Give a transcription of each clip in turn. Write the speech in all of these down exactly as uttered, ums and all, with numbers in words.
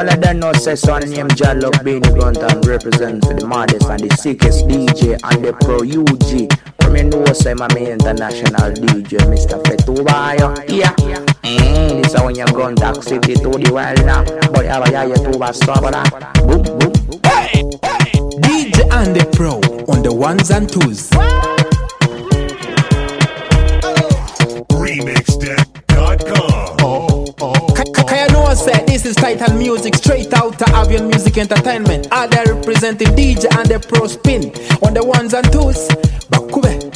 All of them know say son named Jallo Beanie Gunton represent for the maddest and the sickest D J and the pro U G. From you know say my main international D J, Mister Fetubayo. Yeah. Mm, this is when you gun taxi to the world now. But I have a two bus stop that. Boom, boom. Hey, hey. D J and the pro on the ones and twos. remix deck dot com. Oh, oh. Can you know say this is title music straight out to Avian Music Entertainment. Are they representing D J and the pro spin on the ones and twos? Bakube.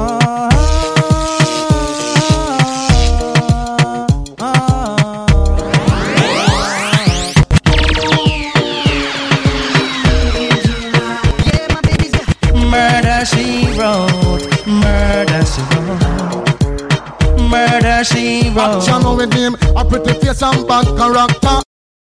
Murder she wrote, murder she wrote, murder she wrote. Action with him, a pretty face and bad character.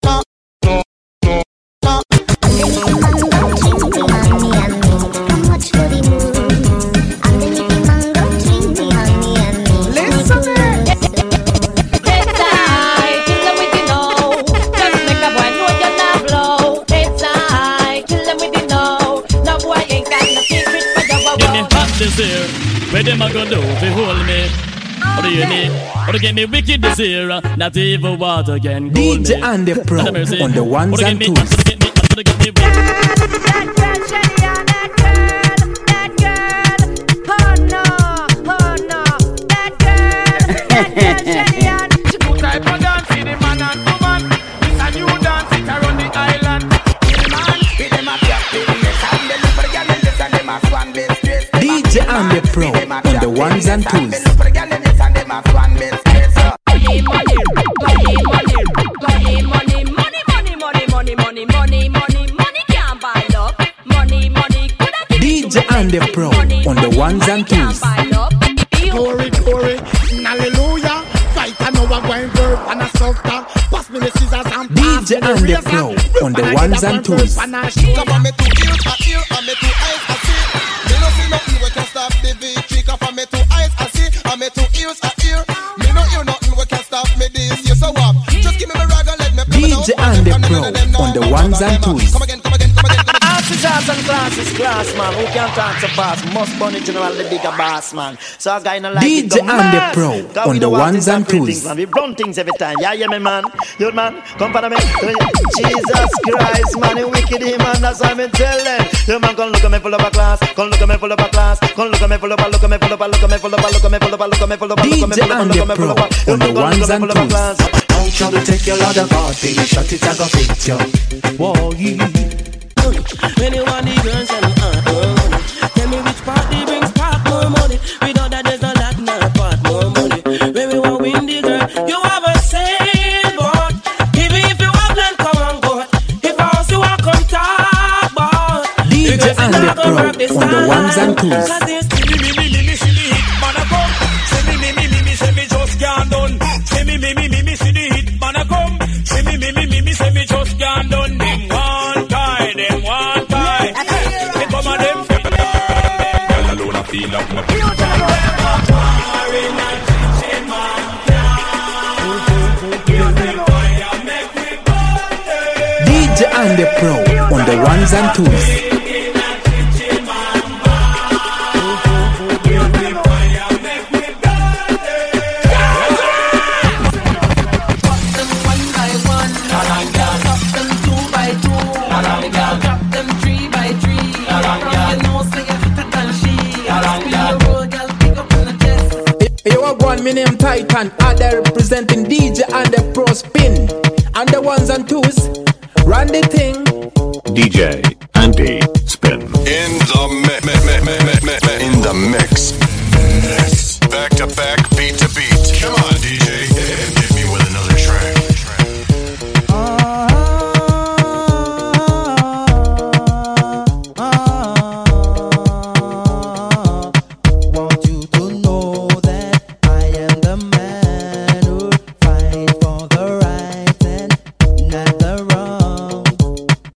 This here, where them a go do if you hold me? What do you need? What do get me wicked this here? Not even water can cool me. D J and the pro on the ones and twos. That girl, Shelly and that girl, that girl, oh no, oh no, that girl, that girl, Shelly and. She put type of dance for the man and woman. It's a new dance, it around the island. The man, with them a black business, and the little girl in this and them a swan business. D J and the pro on the ones and twos. Money, money, money, money, money, money, money, money, money, money, money, money, money can't buy love. Money, money, D J and the pro on the ones and twos. Glory, glory, hallelujah. Fight and no one going girl and a softer. Pass me the scissors and D J and the pro on the ones and twos. Cover me to ear, a ear, and me to eyes, I see. Me no see nothing we can stop the victory. Cover me to eyes, I see, and me to ears, a ear. Me no hear nothing we can stop me this. Yes, so what? Just give me my rag and let me play. D J and the pro on the ones and twos. Come again, come again, come again. Officers and classes, class man, who can talk so fast? Must bunny general the bigger boss man. So a guy no like D J and the pro on the ones and twos. We run things every time. Yeah, yeah, me man. You man, come for me. Jesus Christ, man, you wicked him, man. That's why me tell them. You man, come look at me full of a class. Come look at me full of a class. Come look at me full of a look at me full of a look at me full of a look at me full of a look at me full of a D J and the pro on the ones and twos. Don't try to take your lot of God, baby. Shut it, I go fit you. Whoa, yeah. When you want the girls and uh, uh, tell me which party brings part more money. Without that there's no lot, no part more money. When we want win the girl, you have a sailboat. Even if you have land, come on board. If I also want come talk about D J and the pro on the ones and twos. Me, me, me, me, me, see the hit man a come. Say me, me, me, me, me, say me just can't done. Say me, me, me, me, me, see the hit man a come. Say me, me, me, me, me, say me just can't done. Them one time, them one time. They come and them feel them. Girl alone I feel like my D J and the pro on the ones and twos. Me name Titan, are they representing D J and the pro spin and the ones and twos. Run the thing. D J Andy Spin in the mix, in the mix.